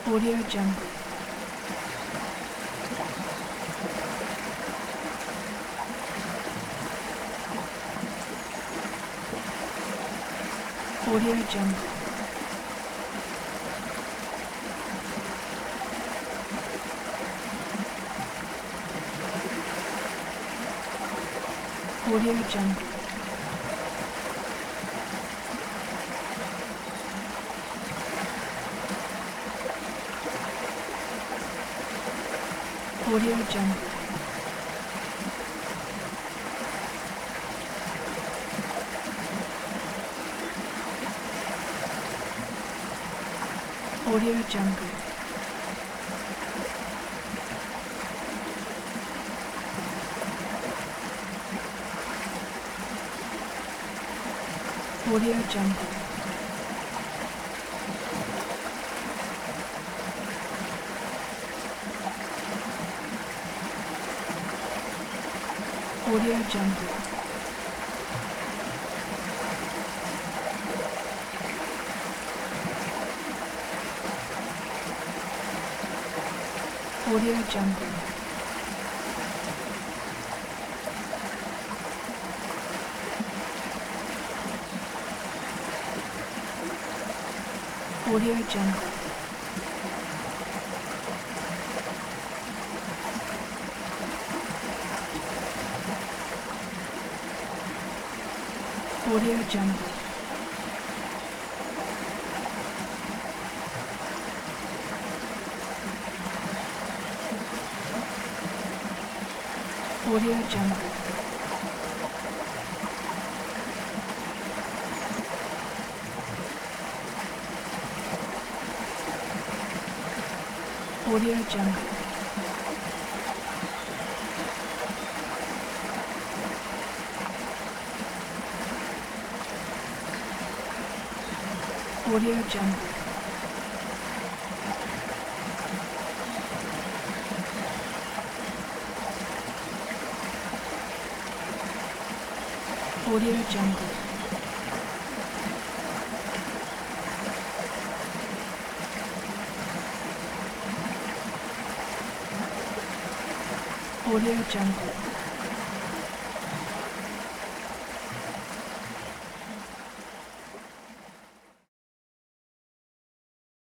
Audio Jungle. Audio Jungle. Audio Jungle. Audio Jungle. Audio Jungle. Audio Jungle. Audio Jungle. Audio Jungle. Audio Jungle. Audio Jungle. Audio Jungle. Audio Jungle. Audio Jungle. Audio Jungle. Audio Jungle.